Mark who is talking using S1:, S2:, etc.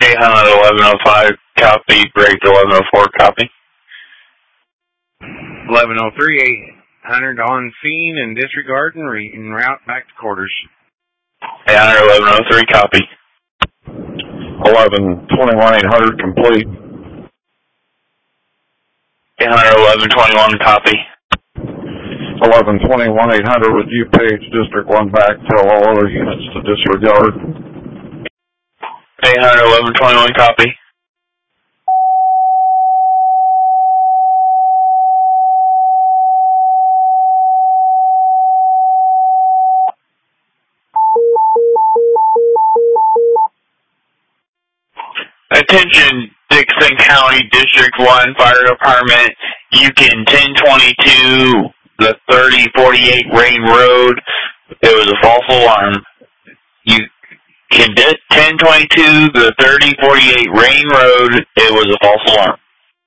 S1: 800 1105 copy, break 1104 copy.
S2: 1103 800 on scene and disregard and route back to quarters.
S1: 800 1103 copy.
S3: 1121 800 complete.
S1: 800 1121 copy.
S3: 1121 800 with you, Page, District 1 back, tell all other units to disregard.
S1: 800 1121 copy. Attention, Dixon County District 1 Fire Department, you can 1022 the 3048 Rain Road. It was a false alarm. You can 1022 the 3048 Rain Road. It was a false alarm.